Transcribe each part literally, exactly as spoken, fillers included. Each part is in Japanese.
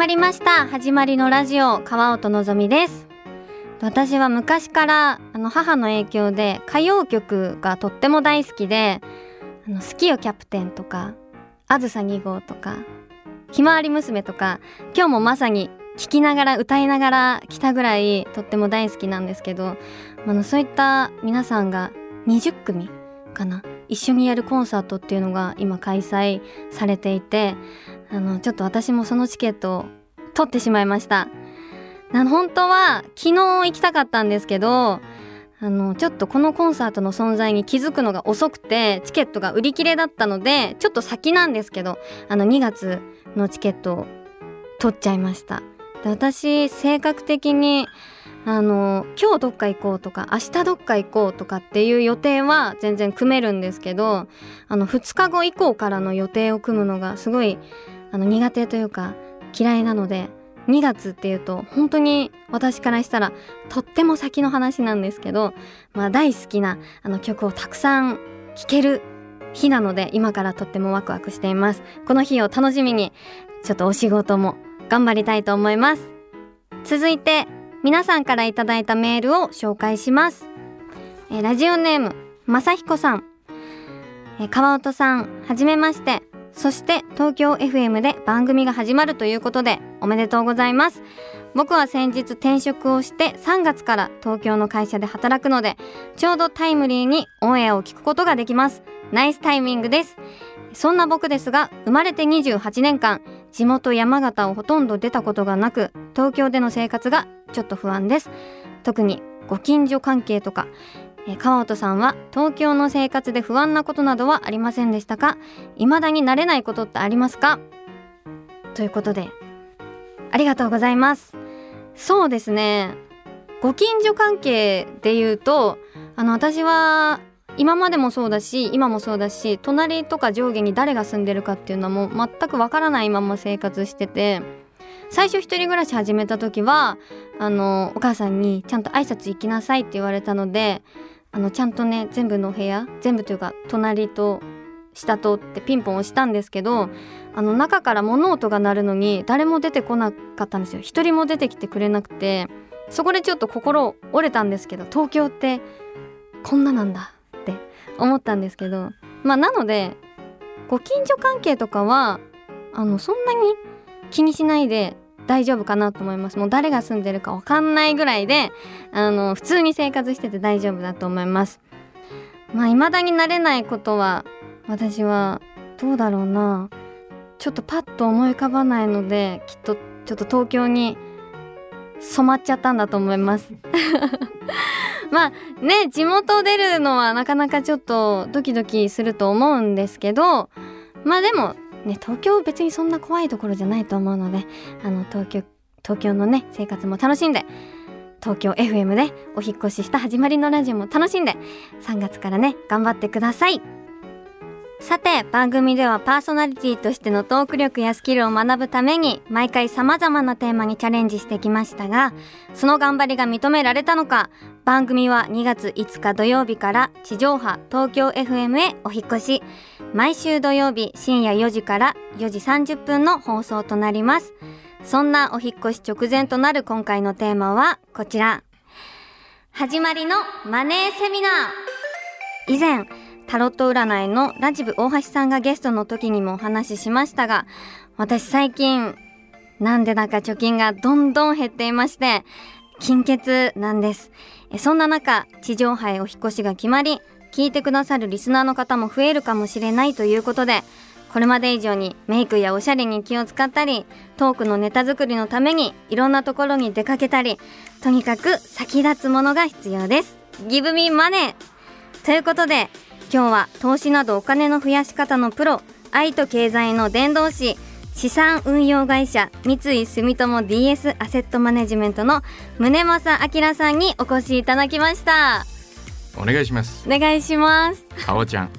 まりました。始まりのラジオ、川音のぞみです。私は昔からあの母の影響で歌謡曲がとっても大好きで、あの好きよキャプテンとかあずさに号とかひまわり娘とか、今日もまさに聴きながら歌いながら来たぐらいとっても大好きなんですけど、あのそういった皆さんがにじゅっくみかな一緒にやるコンサートっていうのが今開催されていて、あのちょっと私もそのチケットを取ってしまいました。な本当は昨日行きたかったんですけど、あのちょっとこのコンサートの存在に気づくのが遅くてチケットが売り切れだったので、ちょっと先なんですけどあのにがつのチケットを取っちゃいました。で私性格的にあの今日どっか行こうとか明日どっか行こうとかっていう予定は全然組めるんですけど、あのふつかご以降からの予定を組むのがすごいあの苦手というか嫌いなので、にがつっていうと本当に私からしたらとっても先の話なんですけど、まあ大好きなあの曲をたくさん聴ける日なので今からとってもワクワクしています。この日を楽しみにちょっとお仕事も頑張りたいと思います。続いて皆さんからいただいたメールを紹介します。えー、ラジオネームまさひこさん、えー、川音さんはじめまして。そして東京 エフエム で番組が始まるということでおめでとうございます。僕は先日転職をしてさんがつから東京の会社で働くので、ちょうどタイムリーにオンエアを聞くことができます。ナイスタイミングです。そんな僕ですが、生まれてにじゅうはちねんかん地元山形をほとんど出たことがなく、東京での生活がちょっと不安です。特にご近所関係とか、えー、川音さんは東京の生活で不安なことなどはありませんでしたか？未だに慣れないことってありますか？ということでありがとうございます。そうですね、ご近所関係で言うと、あの私は今までもそうだし今もそうだし、隣とか上下に誰が住んでるかっていうのはもう全くわからないまま生活してて、最初一人暮らし始めた時はあのお母さんにちゃんと挨拶行きなさいって言われたので、あのちゃんとね全部の部屋全部というか隣と下とってピンポン押したんですけど、あの中から物音が鳴るのに誰も出てこなかったんですよ。一人も出てきてくれなくて、そこでちょっと心折れたんですけど、東京ってこんななんだって思ったんですけど、まあなのでご近所関係とかはあのそんなに気にしないで大丈夫かなと思います。もう誰が住んでるか分かんないぐらいであの普通に生活してて大丈夫だと思います。まあ未だに慣れないことは私はどうだろうな、ちょっとパッと思い浮かばないので、きっとちょっと東京に染まっちゃったんだと思いますまあね、地元出るのはなかなかちょっとドキドキすると思うんですけど、まあでもね、東京別にそんな怖いところじゃないと思うので、あの東京東京のね生活も楽しんで、東京 エフエム でお引っ越しした始まりのラジオも楽しんで、さんがつからね頑張ってください。さて番組ではパーソナリティとしてのトーク力やスキルを学ぶために毎回様々なテーマにチャレンジしてきましたが、その頑張りが認められたのか、番組はにがついつか土曜日から地上波東京 エフエム へお引っ越し、毎週土曜日深夜よじからよじさんじゅっぷんの放送となります。そんなお引っ越し直前となる今回のテーマはこちら、始まりのマネーセミナー。以前タロット占いのラジブ大橋さんがゲストの時にもお話ししましたが、私最近なんでだか貯金がどんどん減っていまして、金欠なんです。そんな中地上波へお引っ越しが決まり、聞いてくださるリスナーの方も増えるかもしれないということで、これまで以上にメイクやおしゃれに気を使ったり、トークのネタ作りのためにいろんなところに出かけたり、とにかく先立つものが必要です。ギブミマネーということで、今日は投資などお金の増やし方のプロ、愛と経済の伝道師、資産運用会社三井住友 ディーエス アセットマネジメントの宗正明さんにお越しいただきました。 お願いします。 お願いします。 かおちゃんね、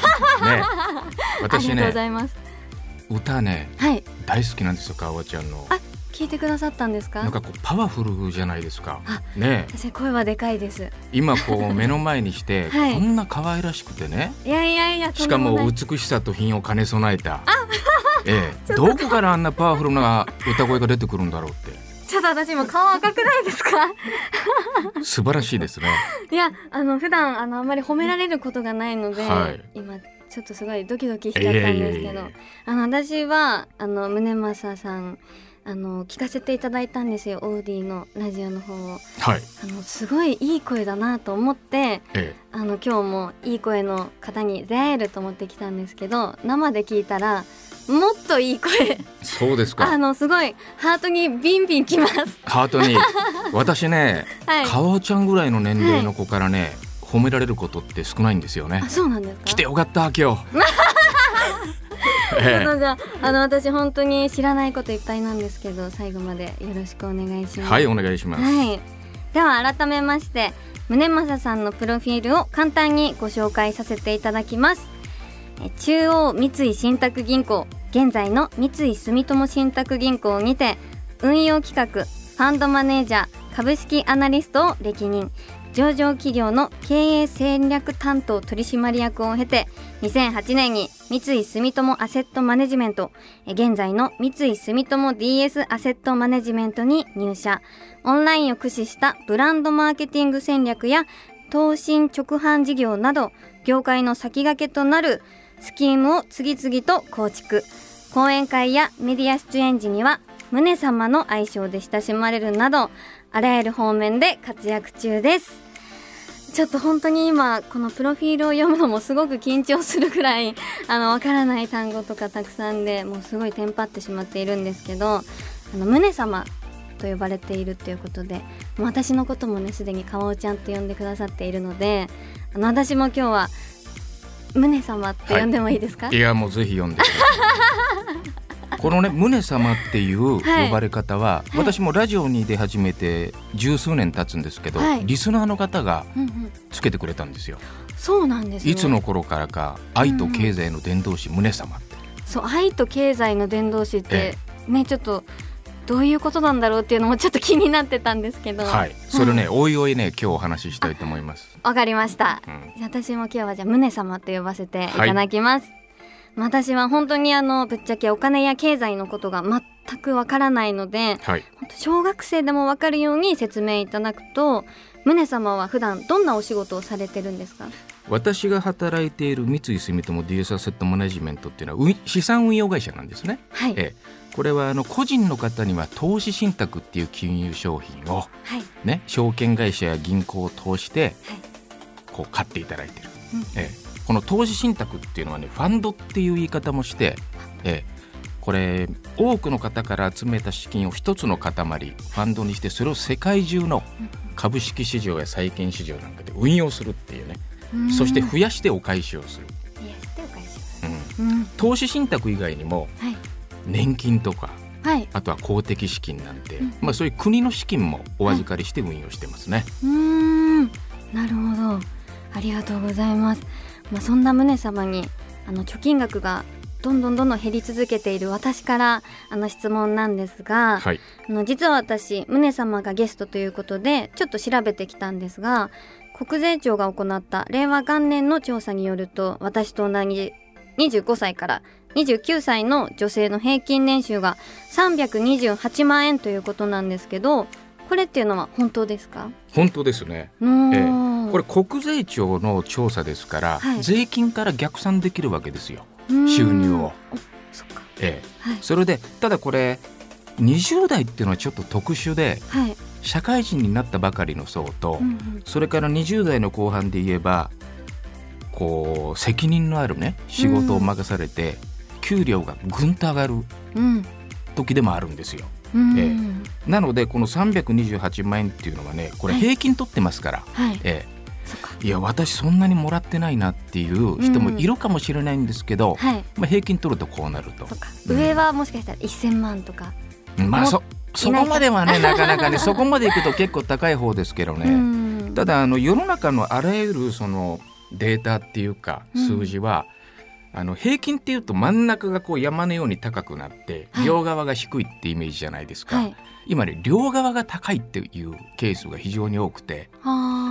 私ね、ありがとうございます。歌ね、はい、大好きなんですよ、かおちゃんの。 あ、聞いてくださったんですか？ なんかこうパワフルじゃないですか。ね、 私声はでかいです。 今こう目の前にして、はい、こんな可愛らしくてね。 いやいやいや、 しかも美しさと品を兼ね備えたええ、どこからあんなパワフルな歌声が出てくるんだろうって。 ちょっと私も顔赤くないですか？ 素晴らしいですね。 いや、あの普段あのあんまり褒められることがないので、 はい、 今ちょっとすごいドキドキしちゃったんですけど、えー、あの私はあの宗正さんあの聞かせていただいたんですよ、オーディのラジオの方を。 はい、 あのすごいいい声だなと思って、 えー、 あの今日もいい声の方に出会えると思ってきたんですけど、生で聞いたらもっといい声。 そうですか。 あのすごいハートにビンビンきます。 ハートに。私ね、はい、川尾ちゃんぐらいの年齢の子からね、はい、褒められることって少ないんですよね。 あ、そうなんですか。 来てよかった今日。 ええ、じゃあ、あの私本当に知らないこといっぱいなんですけど、最後までよろしくお願いします。 はい、お願いします。 はい、では改めまして宗正さんのプロフィールを簡単にご紹介させていただきます。中央三井信託銀行、現在の三井住友信託銀行にて運用企画、ファンドマネージャー、株式アナリストを歴任、上場企業の経営戦略担当取締役を経てにせんはちねんに三井住友アセットマネジメント、現在の三井住友 ディーエス アセットマネジメントに入社。オンラインを駆使したブランドマーケティング戦略や投信直販事業など業界の先駆けとなるスキームを次々と構築。講演会やメディア出演時には宗様の愛称で親しまれるなど、あらゆる方面で活躍中です。ちょっと本当に今このプロフィールを読むのもすごく緊張するくらい、あのわからない単語とかたくさんで、もうすごいテンパってしまっているんですけど、あの宗様と呼ばれているということで、もう私のこともねすでに川尾ちゃんと呼んでくださっているので、あの私も今日は宗様って呼んでもいいですか？ はい、いやもうぜひ呼んでください。このね、宗様っていう呼ばれ方は、はい、私もラジオに出始めて十数年経つんですけど、はい、リスナーの方がつけてくれたんですよ。 うんうん、そうなんですね。 いつの頃からか愛と経済の伝道師、うん、宗様って。 そう、愛と経済の伝道師って、えね、ちょっとどういうことなんだろうっていうのもちょっと気になってたんですけど、 はい、それね、はい、おいおいね今日お話ししたいと思います。 わかりました、うん、私も今日はじゃあ宗様と呼ばせていただきます。はい、私は本当にあのぶっちゃけお金や経済のことが全くわからないので、はい、本当小学生でもわかるように説明いただくと、宗様は普段どんなお仕事をされてるんですか？ 私が働いている三井住友 ディーエス アセットマネジメントっていうのは資産運用会社なんですね。はい、えこれはあの個人の方には投資信託っていう金融商品を、はいね、証券会社や銀行を通して、はい、こう買っていただいている。うん、えこの投資信託っていうのはね、ファンドっていう言い方もして、えこれ多くの方から集めた資金を一つの塊ファンドにして、それを世界中の株式市場や債券市場なんかで運用するっていうね、そして増やしてお返しをする。 増やしてお返しをする、 うんうん、投資信託以外にも、はい、年金とか、はい、あとは公的資金なんて、うんまあ、そういう国の資金もお預かりして運用してますね。はい、 うーん、なるほど、ありがとうございます。まあ、そんな宗様にあの貯金額がどんどんどんどん減り続けている私からあの質問なんですが、はい、あの実は私宗様がゲストということでちょっと調べてきたんですが、国税庁が行った令和元年の調査によると、私と同じにじゅうごさいからにじゅうきゅうさいの女性の平均年収がさんびゃくにじゅうはちまんえんということなんですけど、これっていうのは本当ですか？ 本当ですね。ええ、これ国税庁の調査ですから、はい、税金から逆算できるわけですよ、収入を。 そっか、 ええはい、それでただこれにじゅう代っていうのはちょっと特殊で、はい、社会人になったばかりの層と、うんうん、それからにじゅう代の後半で言えばこう責任のあるね仕事を任されて、うん、給料がぐんと上がる時でもあるんですよ。うんええ、なのでこのさんびゃくにじゅうはちまんえんっていうのはね、これ平均取ってますから、はいええ、いや私そんなにもらってないなっていう人もいるかもしれないんですけど、うんはいまあ、平均取るとこうなると。 そっか、うん、上はもしかしたらせんまんとか、 まあ、そ, そこまではねなかなかねそこまでいくと結構高い方ですけどね、うん、ただあの世の中のあらゆるそのデータっていうか数字は、うん、あの平均っていうと真ん中がこう山のように高くなって両側が低いってイメージじゃないですか、はい、今ね両側が高いっていうケースが非常に多くて、は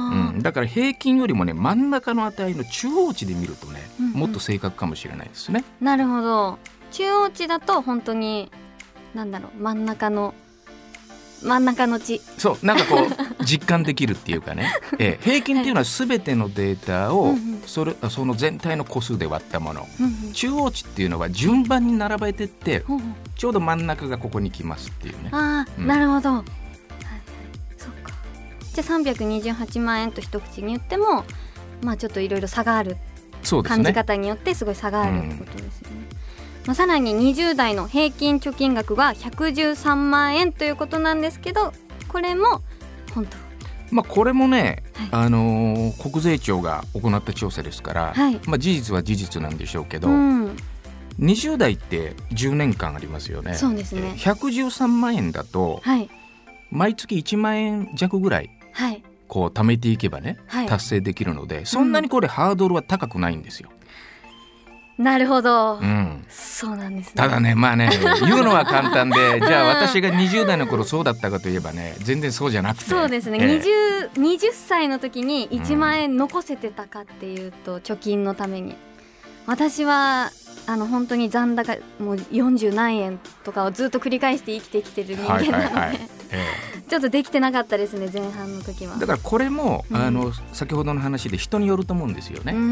あ、 うん、だから平均よりもね真ん中の値の中央値で見るとね、 うんうん、 もっと正確かもしれないですね。 なるほど。中央値だと本当になんだろう真ん中の真ん中の値、 そうなんかこう実感できるっていうかね、えー、平均っていうのは全てのデータをそれ、その全体の個数で割ったもの、 うんうん、 中央値っていうのは順番に並べてって、 うんうん、 ちょうど真ん中がここに来ますっていうね。 あ、うん、なるほど、はいはい、そっか。じゃあさんびゃくにじゅうはちまんえんと一口に言っても、まあ、ちょっといろいろ差がある、 そうですね、 感じ方によってすごい差があるってことですよね、うん。まあ、さらににじゅう代の平均貯金額はひゃくじゅうさんまんえんということなんですけど、これも本当、 まあ、これもね、 はい、 あのー、国税庁が行った調査ですから、 はい、 まあ、事実は事実なんでしょうけど、 うん、 にじゅう代ってじゅうねんかんありますよね。 そうですね。 ひゃくじゅうさんまんえんだと、 はい、 毎月いちまんえん弱ぐらい、 はい、 こう貯めていけばね、 はい、 達成できるので、そんなにこれハードルは高くないんですよ。 なるほど、 うん、 そうなんですね。 ただね、まあね言うのは簡単でじゃあ私がにじゅう代の頃そうだったかといえばね、全然そうじゃなくて、 そうですね、えー、20, にじゅっさいの時にいちまんえん残せてたかっていうと、うん、貯金のために私はあの本当に残高もうよんじゅうなんえんとかをずっと繰り返して生きてきてる人間なので、はいはいはい、えー、ちょっとできてなかったですね、前半の時は。 だからこれも、 うん、 あの先ほどの話で人によると思うんですよね、うん、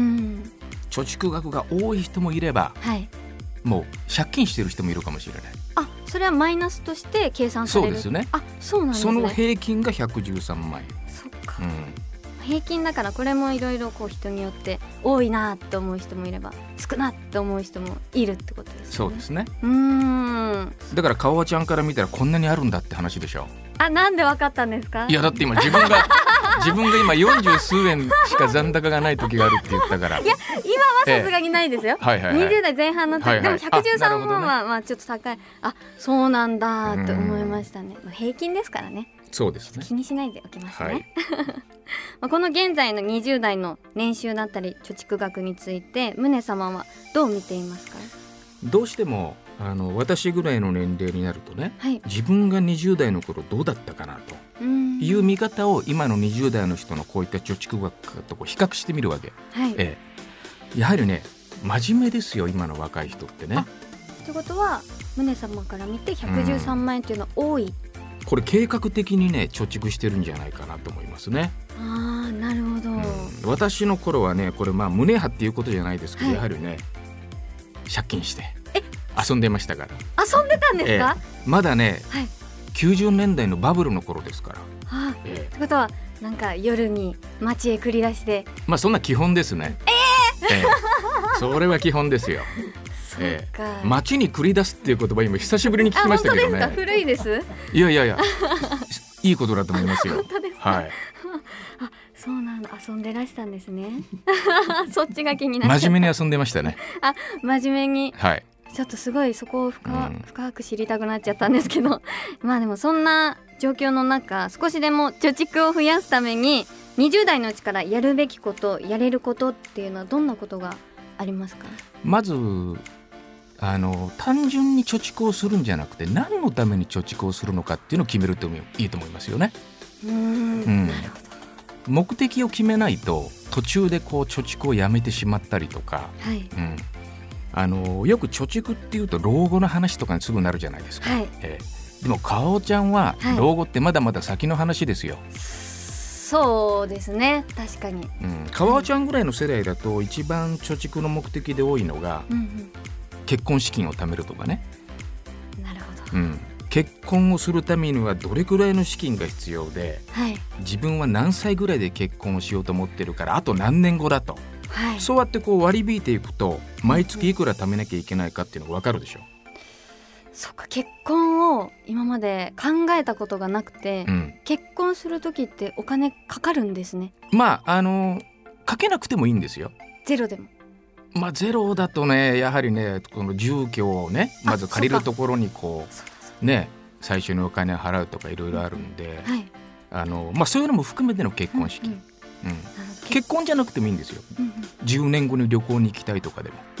貯蓄額が多い人もいれば、 はい、 もう借金してる人もいるかもしれない。 あ、それはマイナスとして計算される。 そうですね。 あ、そうなんですね。 その平均がひゃくじゅうさんまんえん。 そっか、 うん、 平均だからこれもいろいろ人によって多いなって思う人もいれば少なって思う人もいるってことですね。 そうですね。 うーん、 だからかわちゃんから見たらこんなにあるんだって話でしょ。 あ、なんでわかったんですか。 いやだって今自分が自分が今よんじゅうすうえんしか残高がない時があるって言ったから。 いや今はさすがにないですよ、ええ、はいはいはい、にじゅう代前半の時、はいはい、でもひゃくじゅうさんまんはまあちょっと高い。あ、そうなんだって思いましたね。平均ですからね。 そうですね、 気にしないでおきますね、 はい、 この現在のにじゅう代の年収だったり貯蓄額について宗様はどう見ていますか。 どうしてもあの私ぐらいの年齢になるとね、 はい、 自分がにじゅう代の頃どうだったかなという見方を今のにじゅう代の人のこういった貯蓄額とこう比較してみるわけ、 はい、 ええ、やはりね真面目ですよ今の若い人ってね。 ということは宗様から見てひゃくじゅうさんまんえんというのは多い、うん、 これ計画的にね貯蓄してるんじゃないかなと思いますね。 あー、なるほど、うん、 私の頃はねこれまあ胸張っていうことじゃないですけど、はい、やはりね借金して遊んでましたから。 遊んでたんですか。 ええ、まだね、はい、きゅうじゅうねんだいのバブルの頃ですから。 はあ、ええ、ってことはなんか夜に街へ繰り出して、 まあそんな基本ですね。えーええ、それは基本ですよ。 ええ、 街に繰り出すっていう言葉今久しぶりに聞きましたけどね。 あ、本当ですか。古いです。 いやいやいやいいことだと思いますよ。 本当ですか。はい、あ、そうなんだ、遊んでらしたんですねそっちが気になっちゃった。 真面目に遊んでましたね。 あ、真面目に、 はい、 ちょっとすごいそこを 深,、うん、深く知りたくなっちゃったんですけどまあでもそんな状況の中少しでも貯蓄を増やすためににじゅう代のうちからやるべきことやれることっていうのはどんなことがありますか。 まずあの単純に貯蓄をするんじゃなくて何のために貯蓄をするのかっていうのを決めるといいと思いますよね。 うーん、うん、なるほど。 目的を決めないと途中でこう貯蓄をやめてしまったりとか、 はい、うん、 あのよく貯蓄っていうと老後の話とかにすぐなるじゃないですか、はい、えー、でもかおちゃんは老後ってまだまだ先の話ですよ、はい、 そうですね、確かに、 うん、かおちゃんぐらいの世代だと一番貯蓄の目的で多いのが、うんうん、結婚資金を貯めるとかね。 なるほど、 うん、結婚をするためにはどれくらいの資金が必要で、はい、自分は何歳ぐらいで結婚をしようと思ってるからあと何年後だと、はい、そうやってこう割り引いていくと毎月いくら貯めなきゃいけないかっていうのが分かるでしょ。 そっか、結婚を今まで考えたことがなくて、うん、結婚する時ってお金かかるんですね。まああのかけなくてもいいんですよ。 ゼロでも。 まあゼロだとねやはりねこの住居をねまず借りるところにこうね最初にお金を払うとかいろいろあるんで、うん、はい、あのまあ、そういうのも含めての結婚式、うんうんうん、結婚じゃなくてもいいんですよ、うんうん、じゅうねんごに旅行に行きたいとかでも。 うん、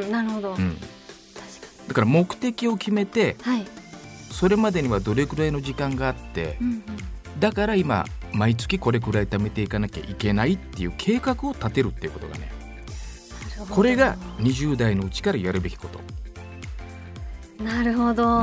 なるほど、うん、確かに。 だから目的を決めて、 はい、 それまでにはどれくらいの時間があって、うんうん、だから今毎月これくらい貯めていかなきゃいけないっていう計画を立てるっていうことがね、これがにじゅう代のうちからやるべきこと。 なるほど、うん、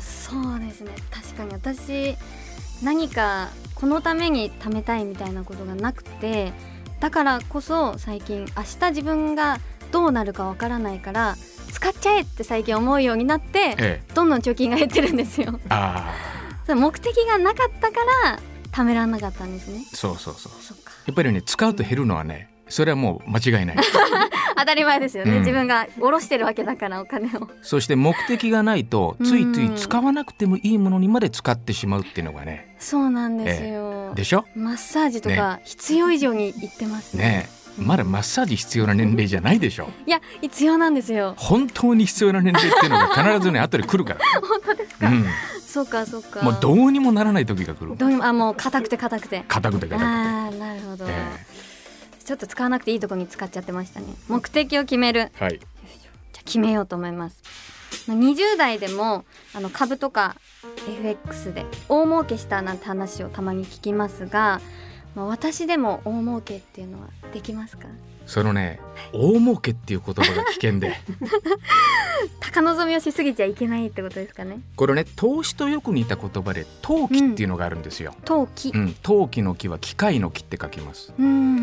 そうですね。確かに私何かこのために貯めたいみたいなことがなくて、だからこそ最近明日自分がどうなるかわからないから使っちゃえって最近思うようになって、ええ、どんどん貯金が減ってるんですよ。あそ目的がなかったから貯められなかったんですね。 そうそうそう。そっか。やっぱりね、使うと減るのはね、それはもう間違いない当たり前ですよね、うん、自分が下ろしてるわけだからお金を。 そして目的がないとついつい使わなくてもいいものにまで使ってしまうっていうのがね。 そうなんですよ、 えー、でしょ。 マッサージとか必要以上に言ってます ね, ねえまだマッサージ必要な年齢じゃないでしょ。 いや必要なんですよ。 本当に必要な年齢っていうのが必ずね後で来るから本当ですか、うん、そうかそうか。 もうどうにもならない時が来る。 どうにもあもう硬くて硬くて硬くて硬くて。 あなるほど、えー、ちょっと使わなくていいところに使っちゃってましたね。目的を決める、はい、じゃあ決めようと思います。にじゅう代でもあの株とか エフエックス で大儲けしたなんて話をたまに聞きますが、まあ、私でも大儲けっていうのはできますか？ そのね、大儲けっていう言葉が危険で高望みをしすぎちゃいけないってことですかね。 これね、投資とよく似た言葉で投機っていうのがあるんですよ、 うん、投機、 うん、投機の機は機械の機って書きます。 うん、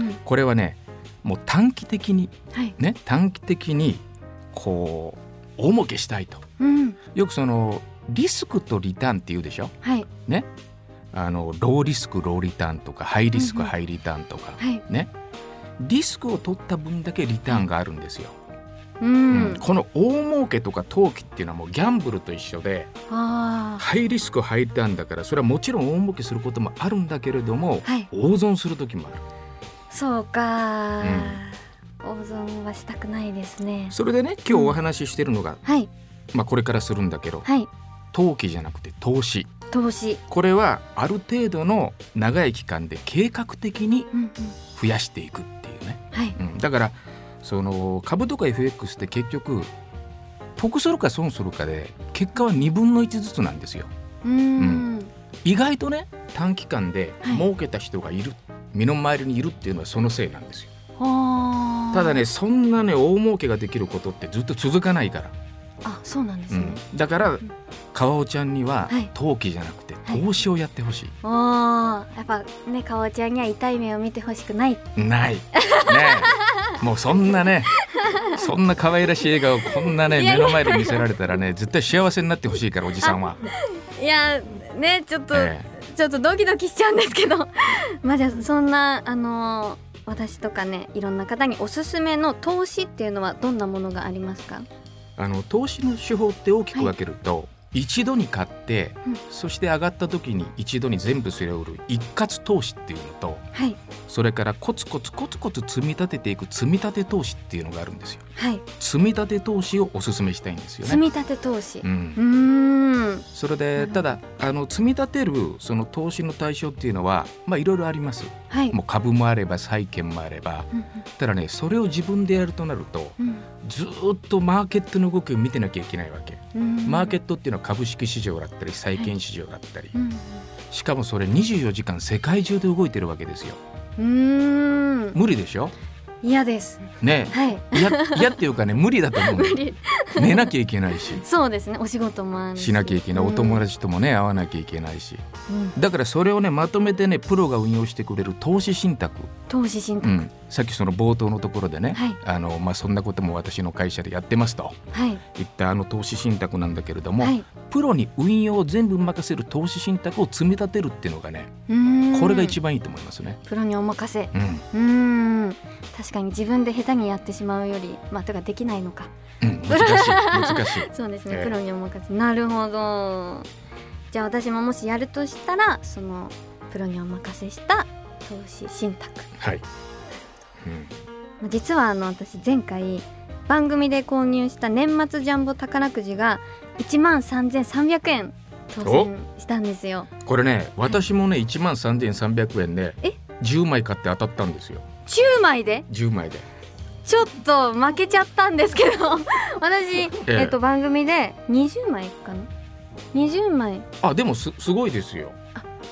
これはね、もう短期的に、 はいね、短期的にこう大儲けしたいと、 うん、 よくそのリスクとリターンって言うでしょ、 はいね、あのローリスクローリターンとかハイリスクハイリターンとか、 はいね、リスクを取った分だけリターンがあるんですよ、 うんうん、この大儲けとか投機っていうのはもうギャンブルと一緒で、 あハイリスクハイリターンだからそれはもちろん大儲けすることもあるんだけれども、 はい、 大損する時もある。 そうか、うん、大損はしたくないですね。 それでね、今日お話ししてるのが、 うん、はいまあ、これからするんだけど、 はい、 投機じゃなくて投資。 投資、 これはある程度の長い期間で計画的に増やしていくっていうね、 うんうん、はいうん、だからその株とか エフエックス って結局得するか損するかで結果はにぶんのいちずつなんですよ。 うーん、うん、 意外とね短期間で儲けた人がいる、はい、身の回りにいるっていうのはそのせいなんですよ。ただね、そんなね大儲けができることってずっと続かないから。 あ、そうなんですね、 うん、だから川尾ちゃんには投機じゃなくて投資をやってほしい、 はい、おやっぱね、川尾ちゃんには痛い目を見てほしくないないねえもうそんなねそんな可愛らしい笑顔こんなね目の前で見せられたらね絶対幸せになってほしいから、おじさんは。 いやね、ちょっと、ええ、ちょっとドキドキしちゃうんですけどまあじゃあそんなあのー、私とかねいろんな方におすすめの投資っていうのはどんなものがありますか？ あの投資の手法って大きく分けると、はい、一度に買って、うん、そして上がった時に一度に全部それを売る一括投資っていうのと、 はい、それからコツコツコツコツ積み立てていく積み立て投資っていうのがあるんですよ、 はい、 積み立て投資をおすすめしたいんですよね。 積み立て投資、 うん、 うーん、 それでただあの積み立てるその投資の対象っていうのはまあいろいろあります、 はい、 もう株もあれば債券もあれば、 うんうん、 ただねそれを自分でやるとなると、うん、ずっとマーケットの動きを見てなきゃいけないわけ、 うん、 マーケットっていうのは株式市場だったり債券市場だったり、 はい、うん、 しかもそれにじゅうよじかん世界中で動いてるわけですよ。 うーん、 無理でしょ。 嫌ですね、 はい、 嫌っていうかね無理だと思う無理寝なきゃいけないしそうですね、お仕事もあるししなきゃいけない、お友達ともね、うん、会わなきゃいけないし、うん、だからそれをねまとめてねプロが運用してくれる投資信託投資信託、うん、 さっきその冒頭のところでね、 はい、 あのまあ、そんなことも私の会社でやってますと、 はい、 言ったあの投資信託なんだけれども、 はい、 プロに運用を全部任せる投資信託を積み立てるっていうのがね、 うーん、 これが一番いいと思いますね。 プロにお任せ、 うん、 うーん、確かに自分で下手にやってしまうより、まあ、とかできないのか、 うん、難しい難しいそうですね、 えー、 プロにお任せ、なるほど。じゃあ私ももしやるとしたらそのプロにお任せした投資信託、 はい、 うん、実はあの私前回番組で購入した年末ジャンボ宝くじがいちまんさんぜんさんびゃくえん当選したんですよ。 これね私もねいちまんさんぜんさんびゃくえんでじゅうまい買って当たったんですよ。 じゅうまいでじゅうまいでちょっと負けちゃったんですけど私、えええっと、番組でにじゅうまいかなにじゅうまい、 あでも す, すごいですよ。 あ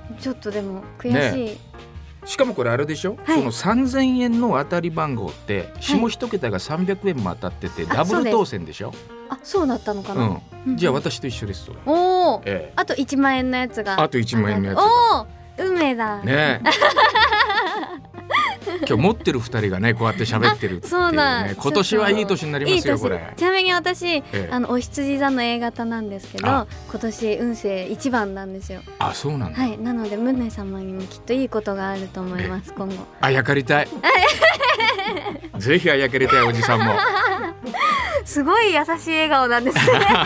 ちょっとでも悔しい、 ね、しかもこれあれでしょ、はい、そのさんぜんえんの当たり番号って下一桁がさんびゃくえんも当たってて、はい、ダブル当選でしょ。 あ、そうだったのかな、 うん、じゃあ私と一緒ですそれ。 おー、ええ、あといちまんえんのやつがあといちまんえんのやつがおー、運命だね今日持ってるふたりがねこうやって喋ってるっていうね。そうだ、今年はいい年になりますよ。いいこれちなみに私、ええ、あのお羊座の A 型なんですけど今年運勢いちばんなんですよ。 あ、そうなんだ。 はい、なのでムネ様にもきっといいことがあると思います今後。 あやかりたいぜひあやかりたいおじさんもすごい優しい笑顔なんですね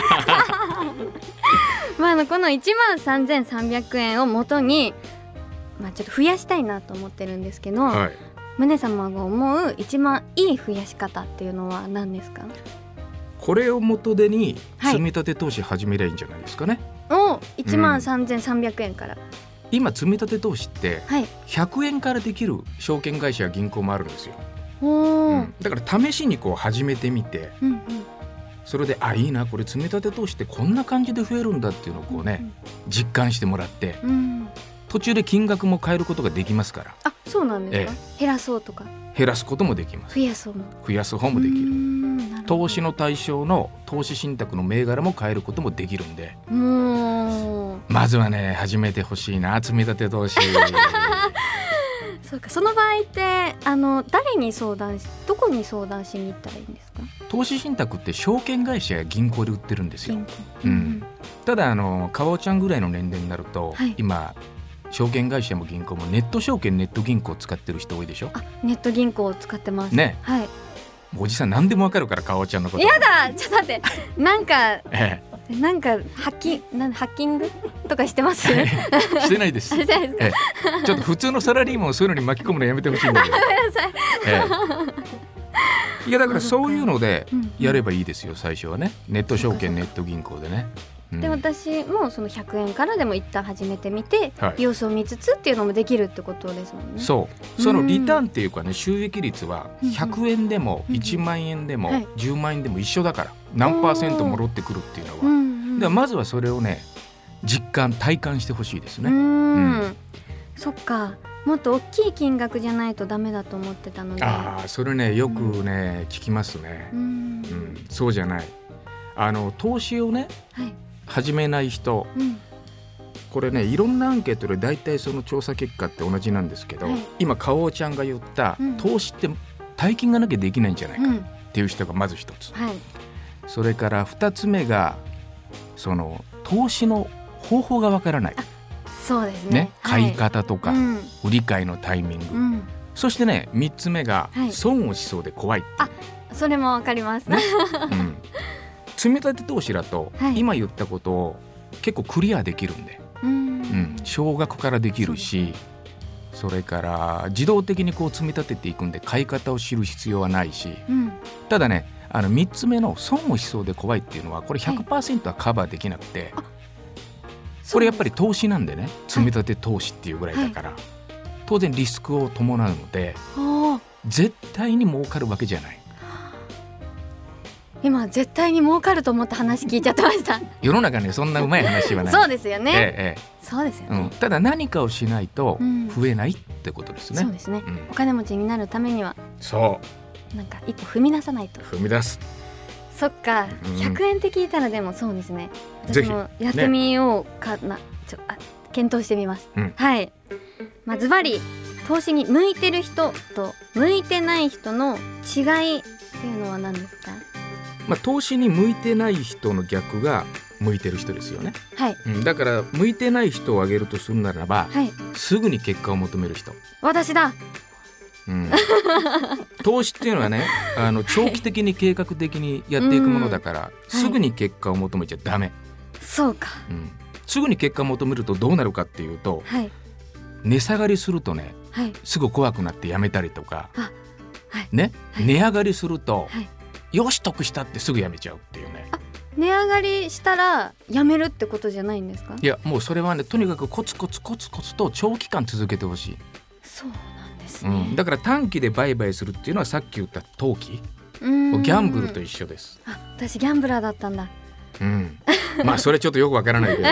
まあ、あのこのいちまんさんぜんさんびゃくえんを元に、まあ、ちょっと増やしたいなと思ってるんですけど、はい、宗様が思う一番いい増やし方っていうのは何ですか？ これを元手に積み立て投資始めりゃいいんじゃないですかね。 はい、おいちまんさんぜんさんびゃくえんから、うん、 今積み立て投資ってひゃくえんからできる証券会社や銀行もあるんですよ。お、うん、だから試しにこう始めてみて、うんうん、それであいいなこれ積み立て投資ってこんな感じで増えるんだっていうのをこうね、うんうん、実感してもらって、うん、途中で金額も変えることができますから。 あ、そうなんですか、ええ、減らそうとか減らすこともできます。 増やそうも増やす方もできる。投資の対象の投資信託の銘柄も変えることもできるんで、うーん、まずはね始めてほしいな積み立て投資そうか、その場合ってあの誰に相談しどこに相談しに行ったらいいんですか？ 投資信託って証券会社や銀行で売ってるんですよ、うんうん、ただあのかおちゃんぐらいの年齢になると、はい、今証券会社も銀行もネット証券ネット銀行を使ってる人多いでしょ。 あ、ネット銀行を使ってますね、 はい、 おじさん何でもわかるからかおちゃんのこと。 やだ、ちょっと待ってなんか、ええ、なんかハッキなんハッキングとかしてますしてないですええ、ちょっと普通のサラリーマンをそういうのに巻き込むのやめてほしいんだけどごめんなさい、ええ、いやだからそういうのでやればいいですよ最初はね。ネット証券ネット銀行でね、うん、 で私もそのひゃくえんからでも一旦始めてみて、はい、様子を見つつっていうのもできるってことですもんね。 そうそのリターンっていうかね、収益率はひゃくえんでもいちまんえんでもじゅうまんえんでも一緒だから、何パーセント戻ってくるっていうのは、うんうん、だからまずはそれをね実感体感してほしいですね。うん、うん、 そっか、もっと大きい金額じゃないとダメだと思ってたので。 ああ、それねよくね、うん、聞きますね、うんうん、そうじゃない。あの投資をね、はい、始めない人、うん、これねいろんなアンケートで大体その調査結果って同じなんですけど、はい、今かおちゃんが言った、うん、投資って大金がなきゃできないんじゃないかっていう人がまず一つ、はい、それから二つ目がその投資の方法がわからない。 そうですね、 ね、買い方とか、はい、売り買いのタイミング、うん、そしてね三つ目が損をしそうで怖いっていう、 はい、あ、それもわかります、ねうん、積み立て投資だと、はい、今言ったことを結構クリアできるんで、うん、うん、少額からできるし、 そ, それから自動的にこう積み立てていくんで買い方を知る必要はないし、うん、ただねあのみっつめの損をしそうで怖いっていうのはこれ ひゃくパーセント はカバーできなくて、はい、これやっぱり投資なんでね、積み立て投資っていうぐらいだから、はい、当然リスクを伴うので絶対に儲かるわけじゃない。 今絶対に儲かると思って話聞いちゃってました世の中にそんなうまい話はないそうですよね、 ええ、 そうですよね、 うん、ただ何かをしないと増えないってことですね、 うん、そうですね、うん、お金持ちになるためにはそうなんか一歩踏み出さないと。 踏み出す。そっか、うん、ひゃくえんって聞いたらでもそうですね、私もやってみようかな、ね、ちょあ検討してみます、うん、はい、まあ、ズバリ投資に向いてる人と向いてない人の違いっていうのは何ですか？ まあ、投資に向いてない人の逆が向いてる人ですよね、はい、うん、だから向いてない人を挙げるとするならば、はい、すぐに結果を求める人。 私だ、 うん、投資っていうのはねあの長期的に計画的にやっていくものだから、はい、すぐに結果を求めちゃダメ、はい、 そうか、 うん、すぐに結果を求めるとどうなるかっていうと、はい、値下がりするとね、はい、すぐ怖くなってやめたりとか、はい、ね、はい、値上がりすると、はい、よし得したってすぐやめちゃうっていうね。 あ、値上がりしたらやめるってことじゃないんですか？ いやもうそれはねとにかくコツコツコツコツと長期間続けてほしい。 そうなんですね、 うん、だから短期で売買するっていうのはさっき言った投機、ギャンブルと一緒です。 あ、私ギャンブラーだったんだ。 うんまあそれちょっとよくわからないけど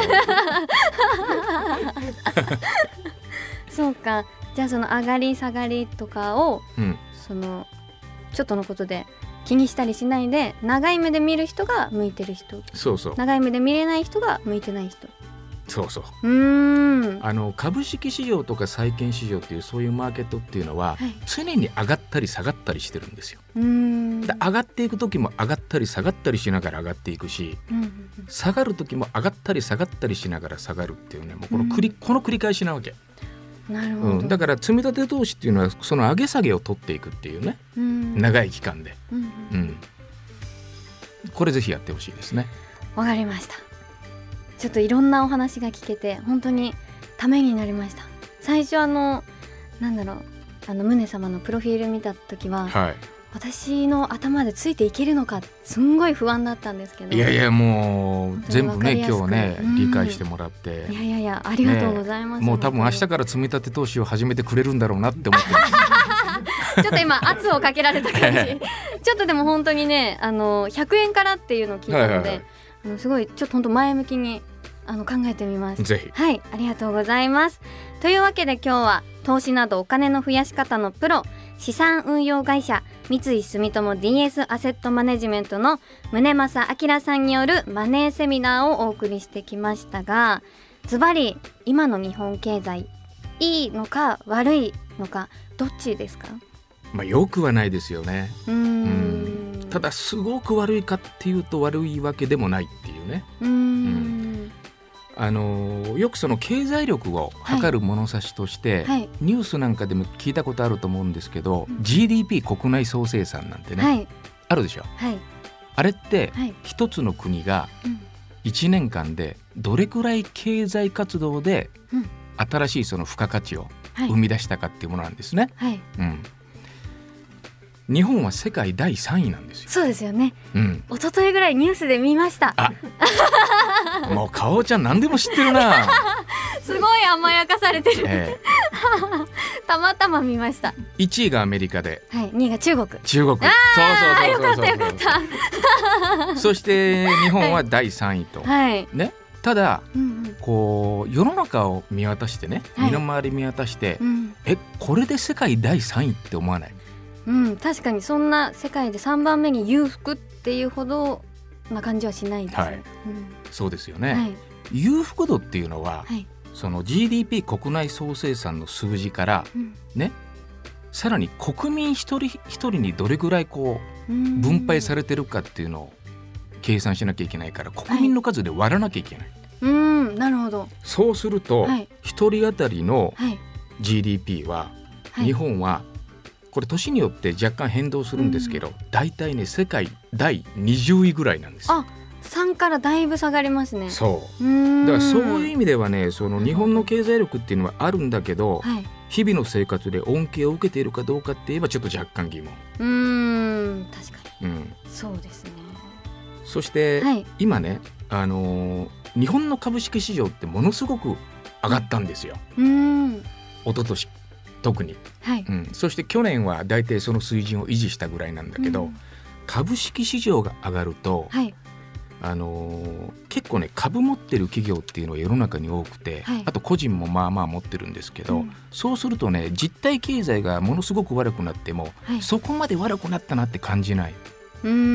そうか。じゃあその上がり下がりとかを、うん、そのちょっとのことで気にしたりしないで、長い目で見る人が向いてる人、 そうそう、 長い目で見れない人が向いてない人、 そうそう、 うーん、 あの株式市場とか債券市場っていうそういうマーケットっていうのは、はい、常に上がったり下がったりしてるんですよ。うーん、で上がっていく時も上がったり下がったりしながら上がっていくし、うんうんうん、下がる時も上がったり下がったりしながら下がるっていうね、もうこの繰り、この繰り返しなわけ。 なるほど、 うん、だから積み立て投資っていうのはその上げ下げを取っていくっていうね、うん、長い期間で、うんうんうん、これぜひやってほしいですね。 わかりました。ちょっといろんなお話が聞けて本当にためになりました。最初あのなんだろう、あの宗様のプロフィール見た時は、はい、私の頭でついていけるのかすんごい不安だったんですけど、 いやいやもう全部ね今日ね、うん、理解してもらって、 いやいやいやありがとうございます、 ね、もう多分明日から積み立て投資を始めてくれるんだろうなって思ってちょっと今圧をかけられた感じちょっとでも本当にね、あのひゃくえんからっていうのを聞いたので、はいはいはい、あのすごいちょっと本当前向きにあの考えてみます。 ぜひ。 はい、ありがとうございます。というわけで今日は投資などお金の増やし方のプロ、資産運用会社三井住友 ディーエス アセットマネジメントの宗正明さんによるマネーセミナーをお送りしてきましたが、ズバリ今の日本経済いいのか悪いのかどっちですか？ まあ、よくはないですよね。うーん、うん、ただすごく悪いかっていうと悪いわけでもないっていうね。うーん、うんあのよくその経済力を測る物差しとして、はい、ニュースなんかでも聞いたことあると思うんですけど、うん、ジーディーピー 国内総生産なんてね、はい、あるでしょ、はい、あれって一つの国がいちねんかんでどれくらい経済活動で新しいその付加価値を生み出したかっていうものなんですね、はいうん、日本は世界だいさんいなんですよ。 そうですよね、うん、一昨日ぐらいニュースで見ました。 あもうかおちゃん何でも知ってるなすごい甘やかされてる、えー、たまたま見ました。 いちいがアメリカで、 はい、にいが中国。 中国、 あそうそうそうそう、よかったよかったそして日本はだいさんいと、はいね、ただ、うんうん、こう世の中を見渡してね、はい、身の回り見渡して、うん、えこれで世界だいさんいって思わない？ うん、確かにそんな世界でさんばんめに裕福っていうほどな感じはしないですよ、はいうん、 そうですよね、はい、裕福度っていうのは、はい、その ジーディーピー 国内総生産の数字から、うんね、さらに国民一人一人にどれぐらいこう分配されてるかっていうのを計算しなきゃいけないから、国民の数で割らなきゃいけない、はい、うんなるほど。 そうすると、はい、一人当たりの ジーディーピー は、はい、日本はこれ年によって若干変動するんですけど、うん、だいたいね世界だいにじゅういぐらいなんです。 あ、さんからだいぶ下がりますね。 そううーん、だからそういう意味ではね、その日本の経済力っていうのはあるんだけど、はい、日々の生活で恩恵を受けているかどうかって言えばちょっと若干疑問。 うーん確かに、うん、そうですね。 そして、はい、今ね、あのー、日本の株式市場ってものすごく上がったんですよ。うーん一昨年特に、はいうん、そして去年はだいたいその水準を維持したぐらいなんだけど、うん、株式市場が上がると、はいあのー、結構ね株持ってる企業っていうのは世の中に多くて、はい、あと個人もまあまあ持ってるんですけど、うん、そうするとね実体経済がものすごく悪くなっても、はい、そこまで悪くなったなって感じない。うーん、うん、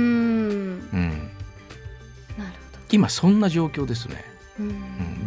なるほど。今そんな状況ですね。うんうん、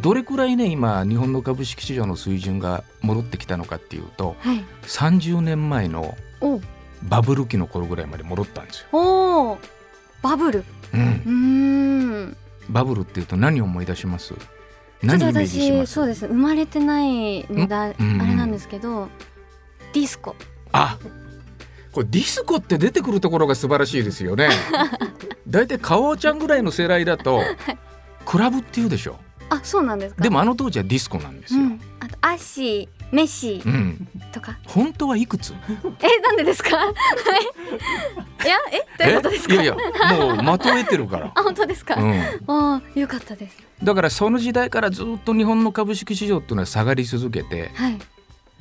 どれくらいね今日本の株式市場の水準が戻ってきたのかっていうと、はい、さんじゅうねんまえのバブル期の頃ぐらいまで戻ったんですよ。 おバブル、うん、うーんバブルっていうと何を思い出します？何イメージします？ そうです、生まれてないのだ、うん、あれなんですけど、ディスコ。 あこれディスコって出てくるところが素晴らしいですよねだいたいかおちゃんぐらいの世代だと、はいクラブっていうでしょ。 あ、そうなんですか。 でもあの当時はディスコなんですよ、うん、 あとアッシー、メッシーとか、 うん、本当はいくつ？ え、なんでですかいや、え、どういうことですか？ いやいや、もう的を得てるからあ、本当ですか、うん、あ、よかったです。 だからその時代からずっと日本の株式市場っていうのは下がり続けて、はい、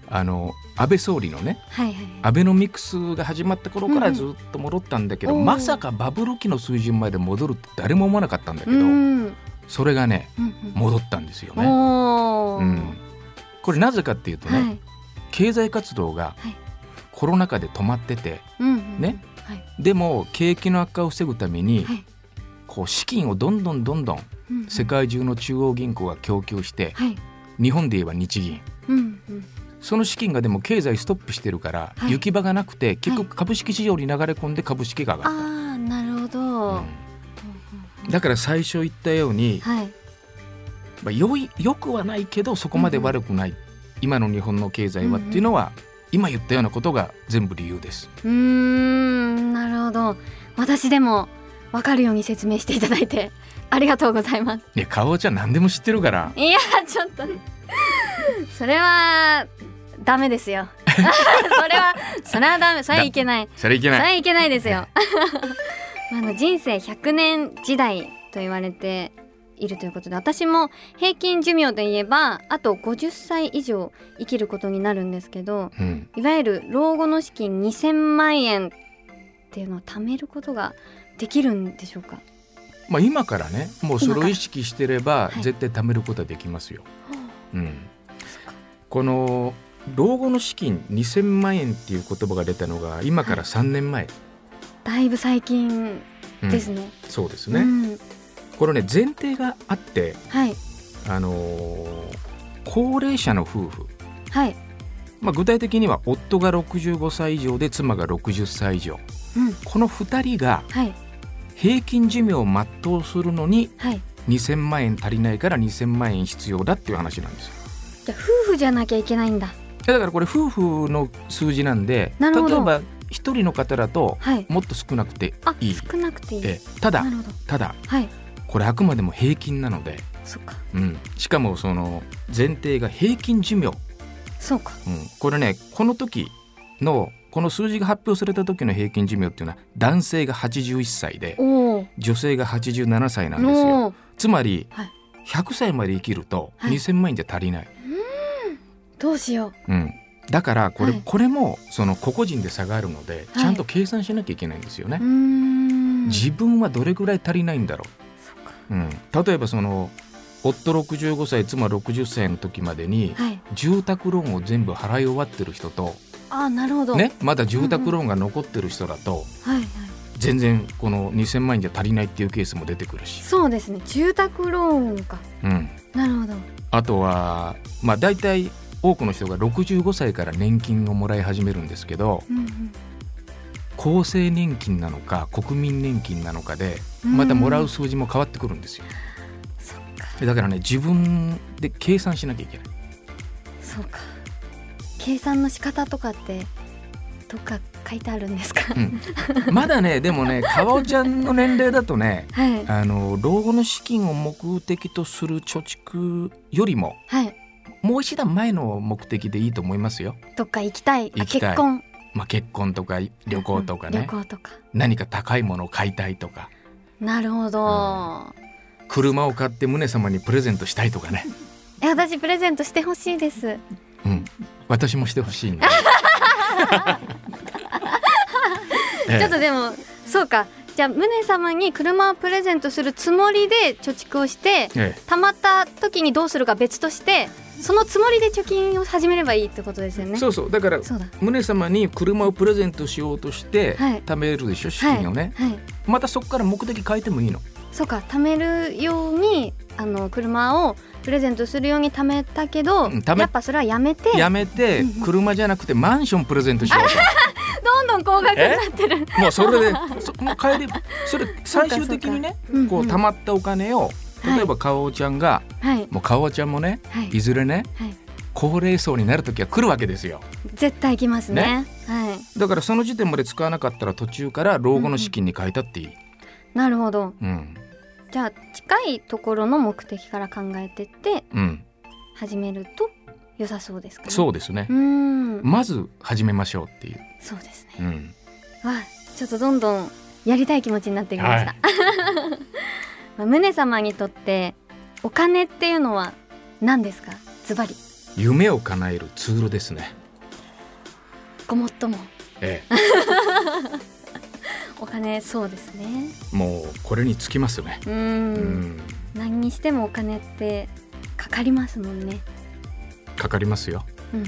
あの安倍総理のね、 はいはい、 アベノミクスが始まった頃からずっと戻ったんだけど、うん、まさかバブル期の水準まで戻るって誰も思わなかったんだけど、うん、それがね、うんうん、戻ったんですよね、うん、これなぜかっていうとね、はい、経済活動がコロナ禍で止まってて、はいねはい、でも景気の悪化を防ぐために、はい、こう資金をどんどんどんどん世界中の中央銀行が供給して、はい、日本で言えば日銀、うんうん、その資金がでも経済ストップしてるから、はい、行き場がなくて結局株式市場に流れ込んで株式が上がった、はい、 あ、なるほど、うん、 だから最初言ったように、はい、まあ、よい、よくはないけどそこまで悪くない、うん、今の日本の経済はっていうのは、うんうん、今言ったようなことが全部理由です。 うーん、なるほど。私でも分かるように説明していただいてありがとうございます。 いや、かおちゃん何でも知ってるから。 いや、ちょっとそれはダメですよそれはそれはダメ、それはいけない、 それいけない、 それはいけないですよあの人生ひゃくねん時代と言われているということで、私も平均寿命で言えばあとごじゅっさい以上生きることになるんですけど、うん、いわゆる老後の資金にせんまんえんっていうのを貯めることができるんでしょうか。 まあ、今からね、もうそれを意識してれば絶対貯めることはできますよ、はい、うん、この老後の資金にせんまんえんっていう言葉が出たのが今からさんねんまえ、はい、 だいぶ最近ですね、 うん、そうですね、うん、これね前提があって、はい、あのー、高齢者の夫婦、はい、まあ、具体的には夫がろくじゅうごさい以上で妻がろくじゅっさい以上、うん、このふたりが平均寿命を全うするのににせんまんえん足りないからにせんまんえん必要だっていう話なんですよ。 じゃあ夫婦じゃなきゃいけないんだ。 だからこれ夫婦の数字なんで、例えばひとりの方だともっと少なくていい、 はい、少なくていい、 えただただ、はい、これあくまでも平均なので、 そっか、 うん、しかもその前提が平均寿命、 そうか、 うん、これね、この時のこの数字が発表された時の平均寿命っていうのは男性がはちじゅういっさいで女性がはちじゅうななさいなんですよ。つまり、はい、ひゃくさいまで生きるとにせんまんえんじゃ足りない、はい、 うーん、どうしよう、 うん、だからこれ、はい、これもその個々人で差があるので、ちゃんと計算しなきゃいけないんですよね、はい、うーん、自分はどれぐらい足りないんだろう、うん、例えばその夫ろくじゅうごさい妻ろくじゅっさいの時までに、はい、住宅ローンを全部払い終わってる人と、 あ、なるほど、 ね、まだ住宅ローンが残ってる人だと、うんうん、はいはい、全然このにせんまんえんじゃ足りないっていうケースも出てくるし。 そうですね、住宅ローンか、うん、なるほど。 あとは、まあ、大体多くの人がろくじゅうごさいから年金をもらい始めるんですけど、うんうん、厚生年金なのか国民年金なのかでまたもらう数字も変わってくるんですよ、 うん、そっか。 だからね、自分で計算しなきゃいけない。 そうか、計算の仕方とかってどっか書いてあるんですか、うん、 まだね、でもね、かわおちゃんの年齢だとね、はい、あの老後の資金を目的とする貯蓄よりも、はい、もう一段前の目的でいいと思いますよ。 どっか行きたい、行きたい、結婚、 まあ、結婚とか旅行とかね、 うん、旅行とか何か高いものを買いたいとか。 なるほど、 うん、車を買って宗様にプレゼントしたいとかね。 え、私プレゼントしてほしいです。 うん、私もしてほしいんだちょっとでもそうか、じゃあ宗様に車をプレゼントするつもりで貯蓄をして、ええ、貯まった時にどうするか別として、そのつもりで貯金を始めればいいってことですよね。 そうそう、だから宗様に車をプレゼントしようとして貯めるでしょ、はい、資金をね、はいはい、またそこから目的変えてもいいの。 そうか、貯めるようにあの車をプレゼントするように貯めたけど、うん、やっぱそれはやめてやめて車じゃなくてマンションプレゼントしようとどんどん高額になってる。 もうそれでそもう帰りそれ最終的にね、こう貯まったお金を、例えばかおちゃんが、はい、もうかおちゃんもね、はい、いずれね、はい、高齢層になる時は来るわけですよ。 絶対来ます ね, ね、はい、 だからその時点まで使わなかったら途中から老後の資金に変えたっていい、うん、 なるほど、うん、じゃあ近いところの目的から考えてって、うん、始めると良さそうですかね。 そうですね、うん、まず始めましょうっていう。 そうですね、うん、わちょっとどんどんやりたい気持ちになってきました、はい、宗様にとってお金っていうのは何ですか？ズバリ。 夢を叶えるツールですね。 ごもっとも、 ええ、 お金そうですね。 もうこれにつきますね。 うんうん何にしてもお金ってかかりますもんね。 かかりますよ、 うんうん、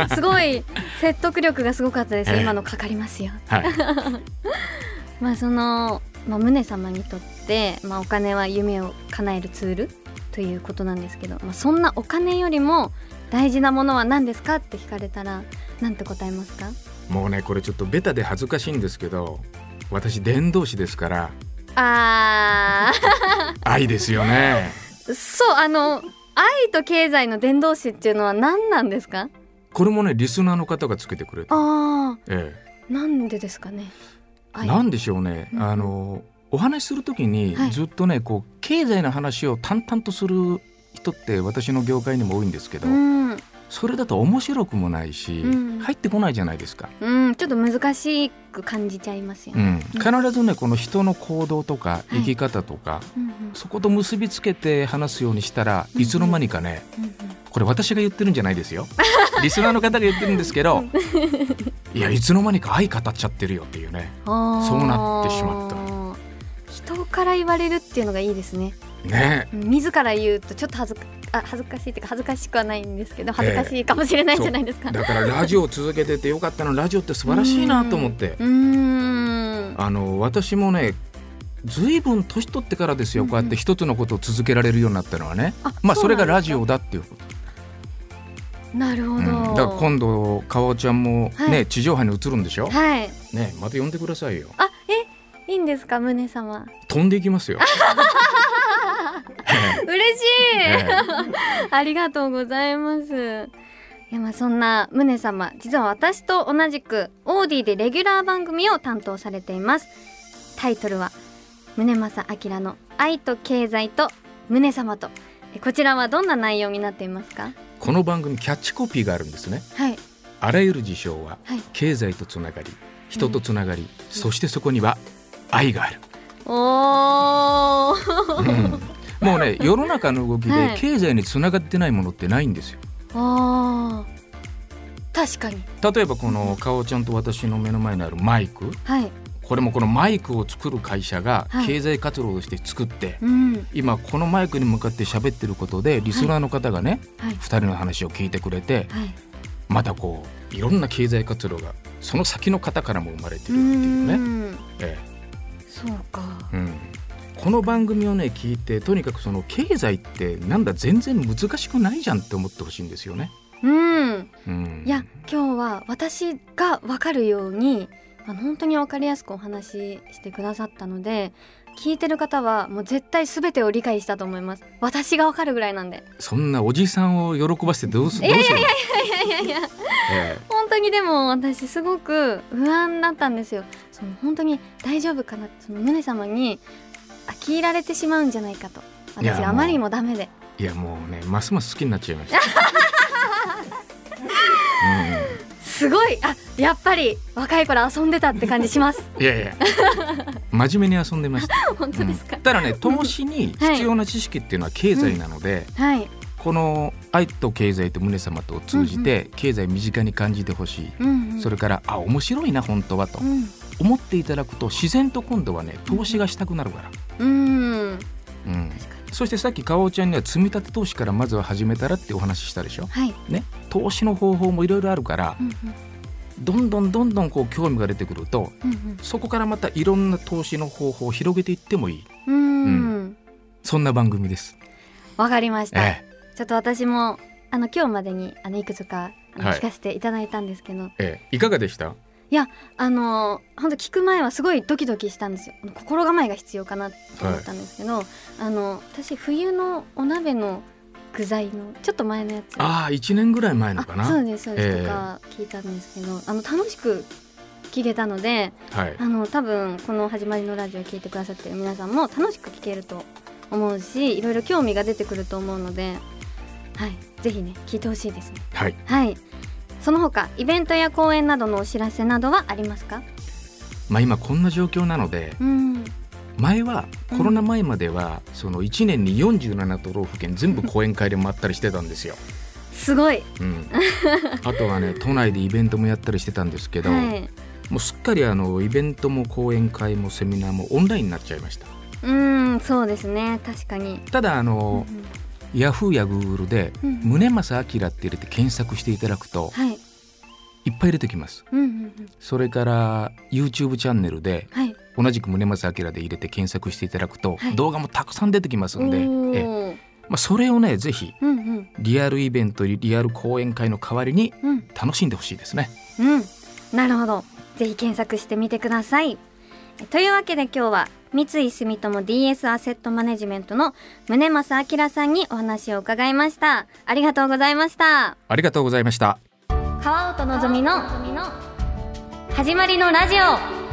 すごい説得力がすごかったですよ、ええ、今のかかりますよ、はいまあその、まあ、宗様にとって、まあ、お金は夢を叶えるツールということなんですけど、まあ、そんなお金よりも大事なものは何ですかって聞かれたら何て答えますか？ もうねこれちょっとベタで恥ずかしいんですけど、私伝道師ですからあ愛ですよね。 そう、あの愛と経済の伝道師っていうのは何なんですか？ これもねリスナーの方がつけてくれた。 あ、 ええ、なんでですかね。 なんでしょうね、うん、あのお話しするときにずっとね、はい、こう経済の話を淡々とする人って私の業界にも多いんですけど、うん、それだと面白くもないし、うん、入ってこないじゃないですか、 うん、ちょっと難しく感じちゃいますよね、 うん、必ずねこの人の行動とか生き方とか、はいうんうん、そこと結びつけて話すようにしたらいつの間にかね、うんうん、これ私が言ってるんじゃないですよリスナーの方が言ってるんですけどいやいつの間にか愛語っちゃってるよっていうね、そうなってしまった。 人から言われるっていうのがいいですね。 ね、 自ら言うとちょっと恥ずか、あ、恥ずかしいっていうか恥ずかしくはないんですけど恥ずかしいかもしれないじゃないですか、 えー、だからラジオを続けててよかったの。ラジオって素晴らしいなと思って。うーんあの私もねずいぶん年取ってからですよ、うんうん、こうやって一つのことを続けられるようになったのはね、あ、まあ、それがラジオだっていうこと。 なるほど、うん、 だから今度かおちゃんも、ねはい、地上波に移るんでしょ、 はいね、また呼んでくださいよ。 あ、えいいんですか宗様。 飛んでいきますよ嬉しい、ええ、ありがとうございます。いや、まあそんな宗様、実は私と同じくオーディでレギュラー番組を担当されています。タイトルは宗正明の愛と経済と宗様と。こちらはどんな内容になっていますか？ この番組キャッチコピーがあるんですね、はい、あらゆる事象は経済とつながり、はい、人とつながり、うん、そしてそこには愛がある。 おー、 うんもうね世の中の動きで経済につながってないものってないんですよ、 はい、あ確かに。 例えばこのかおちゃんと私の目の前にあるマイク、はい、これもこのマイクを作る会社が経済活動として作って、はいうん、今このマイクに向かって喋ってることでリスナーの方がね、はい、ふたりの話を聞いてくれて、はい、またこういろんな経済活動がその先の方からも生まれてるっていうね、うん、ええ、 そうか、 うんこの番組をね聞いてとにかくその経済ってなんだ全然難しくないじゃんって思ってほしいんですよね。 うん、うん、いや今日は私が分かるようにあの本当に分かりやすくお話ししてくださったので、聞いてる方はもう絶対全てを理解したと思います。私が分かるぐらいなんで。 そんなおじさんを喜ばせてどうするの？ いやいやいやいやいやいや、えー、本当にでも私すごく不安だったんですよ。その本当に大丈夫かな、その宗様に飽きられてしまうんじゃないかと。私あまりにもダメで、 いやもうねますます好きになっちゃいました、うん、 すごい、あ、やっぱり若い頃遊んでたって感じしますいやいや真面目に遊んでました本当ですか、 うん、ただね投資に必要な知識っていうのは経済なので、うんはい、この愛と経済と宗様とを通じて経済身近に感じてほしい、うんうん、それからあ面白いな本当はと、うん思っていただくと自然と今度はね投資がしたくなるから、うん、うん、そしてさっきかおちゃんには積み立て投資からまずは始めたらってお話ししたでしょ、はいね、投資の方法もいろいろあるから、うんうん、どんどんどんどんこう興味が出てくると、うんうん、そこからまたいろんな投資の方法を広げていってもいい、うん、うん、そんな番組です。 わかりました、ええ、ちょっと私もあの今日までにあのいくつかあの聞かせていただいたんですけど、はいええ、いかがでした？ いやあの本当聞く前はすごいドキドキしたんですよ。心構えが必要かなと思ったんですけど、はい、あの私冬のお鍋の具材のちょっと前のやつ、 ああいちねんぐらい前のかな、 そうですそうです、えー、とか聞いたんですけど、あの楽しく聞けたので、はい、あの多分この始まりのラジオを聞いてくださってる皆さんも楽しく聞けると思うし、いろいろ興味が出てくると思うので、はい、ぜひね聞いてほしいですね。 はい、 はいその他イベントや講演などのお知らせなどはありますか？ まあ、今こんな状況なので、うん、前はコロナ前まではそのいちねんによんじゅうなな都道府県全部講演会で回ったりしてたんですよすごい、 うん、あとはね都内でイベントもやったりしてたんですけど、はい、もうすっかりあのイベントも講演会もセミナーもオンラインになっちゃいました。 うん、そうですね、確かに。 ただあの、うんうん、ヤフーやグーグルで、うん、宗正明って入れて検索していただくと、はい、いっぱい出てきます、うんうんうん、それから YouTube チャンネルで、はい、同じく宗正明で入れて検索していただくと、はい、動画もたくさん出てきますんで、え、まあ、それをねぜひ、うんうん、リアルイベントリアル講演会の代わりに楽しんでほしいですね、 うんうん、なるほど、ぜひ検索してみてください。というわけで今日は三井住友 ディーエス アセットマネジメントの宗正明さんにお話を伺いました。ありがとうございました。 ありがとうございました。 川尾とのぞみの始まりのラジオ。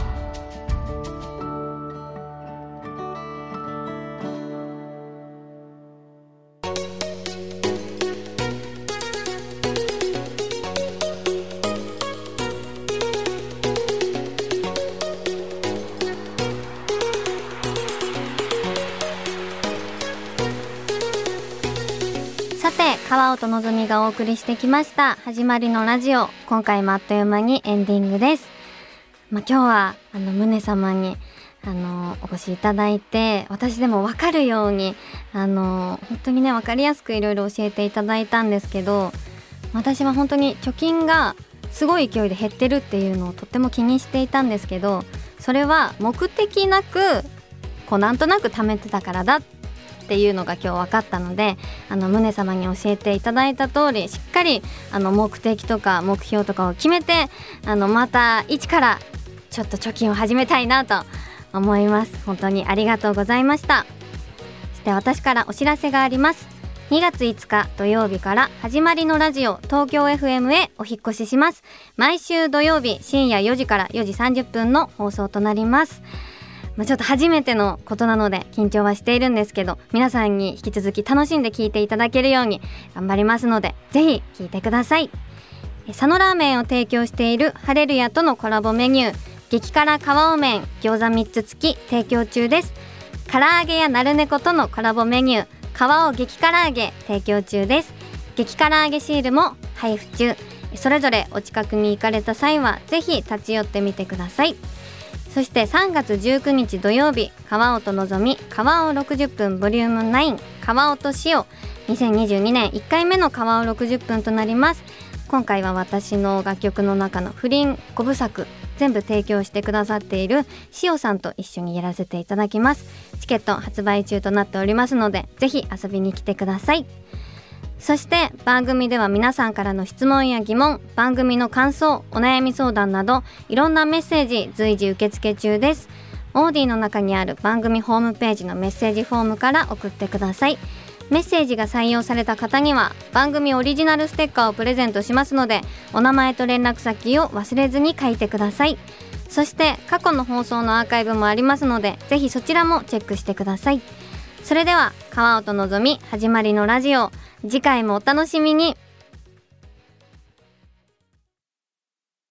さて、川尾とのぞみがお送りしてきました始まりのラジオ、今回もあっという間にエンディングです。まあ、今日はあの宗様にあのお越しいただいて、私でも分かるようにあの本当にね分かりやすくいろいろ教えていただいたんですけど、私は本当に貯金がすごい勢いで減ってるっていうのをとっても気にしていたんですけど、それは目的なくこうなんとなく貯めてたからだっていうのが今日分かったので、あの宗様に教えていただいた通りしっかりあの目的とか目標とかを決めて、あのまた一からちょっと貯金を始めたいなと思います。本当にありがとうございました。そして私からお知らせがあります。にがついつか土曜日から始まりのラジオ東京 エフエム へお引っ越しします。毎週土曜日深夜よじからよじさんじゅっぷんの放送となります。まあ、ちょっと初めてのことなので緊張はしているんですけど、皆さんに引き続き楽しんで聞いていただけるように頑張りますので、ぜひ聞いてください。佐野ラーメンを提供しているハレルヤとのコラボメニュー、激辛川尾麺餃子みっつ付き提供中です。唐揚げやなるねことのコラボメニュー、川尾激辛揚げ提供中です。激辛揚げシールも配布中。それぞれお近くに行かれた際はぜひ立ち寄ってみてください。そしてさんがつじゅうくにち土曜日、川尾とのぞみ川尾ろくじゅっぷんボリュームナイン川尾と塩、にせんにじゅうにねんいっかいめの川尾ろくじゅっぷんとなります。今回は私の楽曲の中の不倫ごぶさく全部提供してくださっている塩さんと一緒にやらせていただきます。チケット発売中となっておりますので、ぜひ遊びに来てください。そして番組では皆さんからの質問や疑問、番組の感想、お悩み相談などいろんなメッセージ随時受付中です。オーディの中にある番組ホームページのメッセージフォームから送ってください。メッセージが採用された方には番組オリジナルステッカーをプレゼントしますので、お名前と連絡先を忘れずに書いてください。そして過去の放送のアーカイブもありますので、ぜひそちらもチェックしてください。それでは川尾とのぞみ始まりのラジオ、次回もお楽しみに。